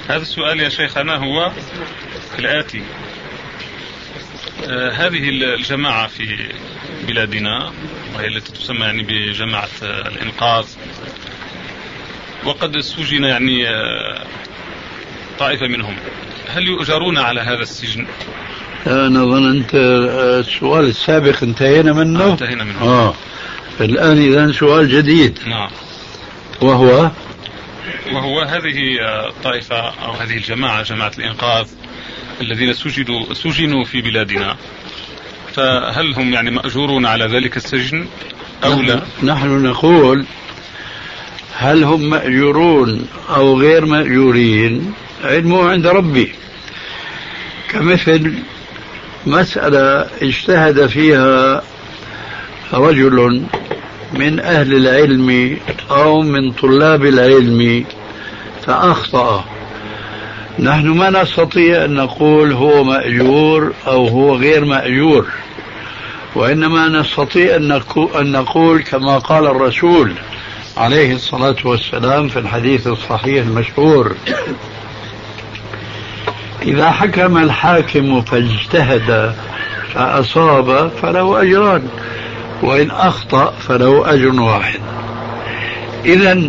هذا السؤال يا شيخنا هو الآتي. هذه الجماعة في بلادنا وهي التي تسمى يعني بجماعة الإنقاذ، وقد سجن يعني طائفة منهم، هل يؤجرون على هذا السجن؟ أنا ظننت السؤال السابق انتهينا منه. انتهينا منه. الآن إذن سؤال جديد. نعم. وهو هذه الطائفة أو هذه الجماعة، جماعة الإنقاذ الذين سجنوا في بلادنا، فهل هم يعني مأجورون على ذلك السجن أو لا؟ نحن نقول هل هم مأجورون أو غير مأجورين علمه عند ربي، كمثل مسألة اجتهد فيها رجل من أهل العلم أو من طلاب العلم فأخطأ، نحن ما نستطيع أن نقول هو مأجور أو هو غير مأجور، وإنما نستطيع أن نقول كما قال الرسول عليه الصلاة والسلام في الحديث الصحيح المشهور: إذا حكم الحاكم فاجتهد فأصاب فله أجران، وإن أخطأ فله أجر واحد. إذن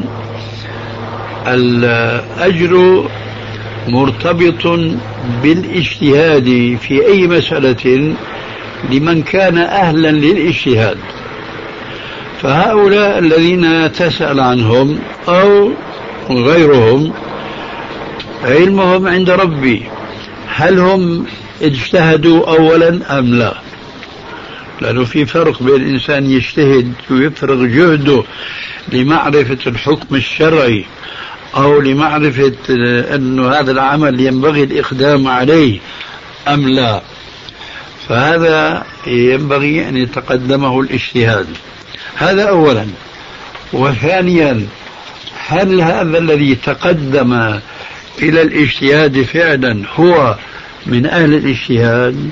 الأجر مرتبط بالاجتهاد في أي مسألة لمن كان أهلا للاجتهاد. فهؤلاء الذين تسأل عنهم أو غيرهم علمهم عند ربي، هل هم اجتهدوا أولا أم لا؟ لأنه في فرق بين الإنسان يجتهد ويفرغ جهده لمعرفة الحكم الشرعي أو لمعرفة أن هذا العمل ينبغي الإقدام عليه أم لا، فهذا ينبغي أن يتقدمه الاجتهاد. هذا أولا. وثانيا، هل هذا الذي تقدم إلى الاجتهاد فعلا هو من أهل الاجتهاد؟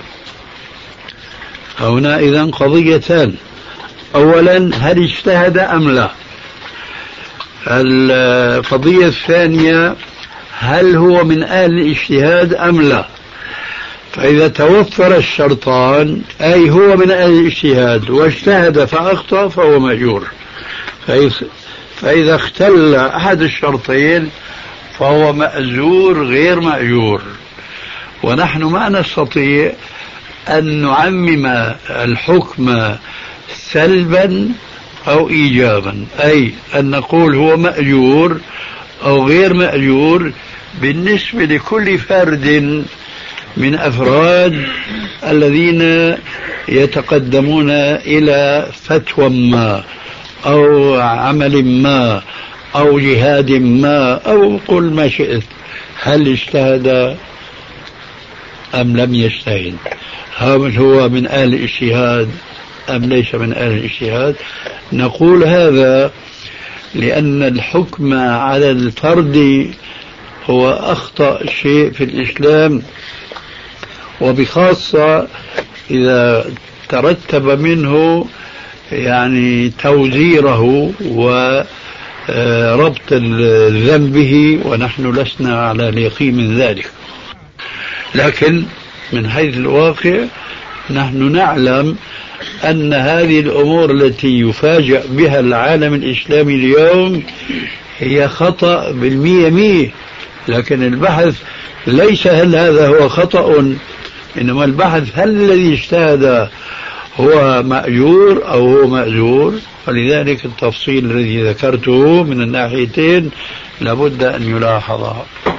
هنا إذن قضيتان: أولا هل اجتهد أم لا؟ القضية الثانية هل هو من أهل الاجتهاد أم لا؟ فإذا توفر الشرطان أي هو من أهل الاجتهاد واجتهد فأخطأ فهو مأجور، فإذا اختل أحد الشرطين فهو مأجور غير مأجور. ونحن ما نستطيع أن نعمم الحكم سلبا أو إيجابا، أي أن نقول هو مأجور أو غير مأجور بالنسبة لكل فرد من أفراد الذين يتقدمون إلى فتوى ما أو عمل ما أو جهاد ما أو قل ما شئت، هل اجتهد أم لم يجتهد؟ هل هو من أهل الاجتهاد أم ليس من أهل الاجتهاد؟ نقول هذا لأن الحكم على الفرد هو أخطأ شيء في الإسلام، وبخاصة إذا ترتب منه يعني توزيره وربط الذنب به، ونحن لسنا على اليقين من ذلك. لكن من حيث الواقع نحن نعلم أن هذه الأمور التي يفاجأ بها العالم الإسلامي اليوم هي خطأ 100%، لكن البحث ليس هل هذا هو خطأ، إنما البحث هل الذي اجتهد هو مأجور أو هو مأجور. ولذلك التفصيل الذي ذكرته من الناحيتين لابد أن يلاحظ.